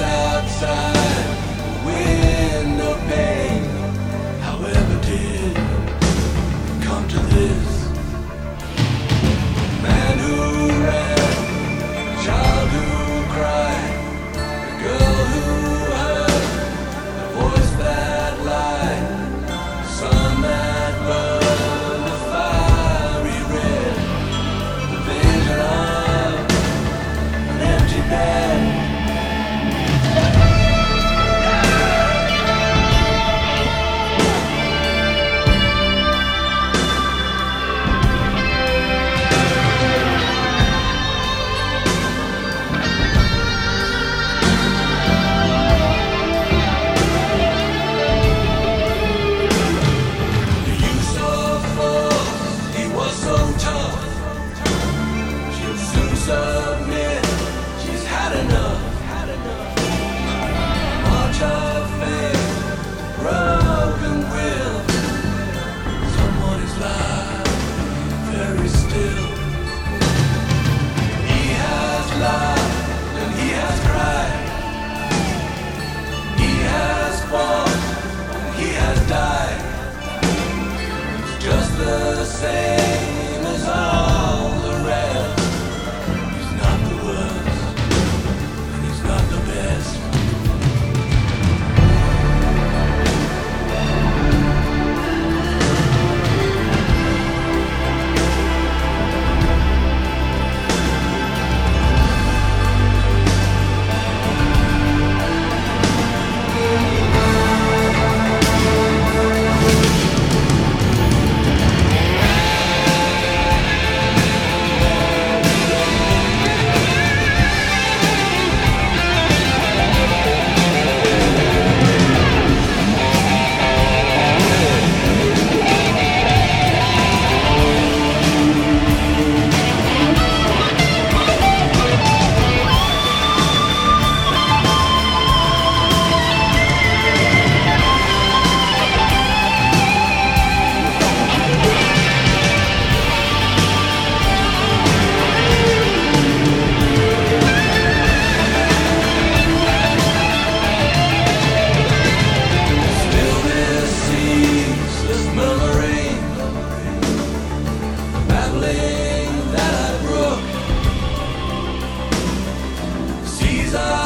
outside, window pane. However did it come to this? Man who ran, child who cried, the girl who heard, the voice that lied, the sun that burned, the fiery red, the vision of an empty bed. Submit, she's had enough. March of fate, broken will. Someone is lying very still. He has lied and he has cried. He has fought and he has died. It's just the same as all the rest. That I broke, seas are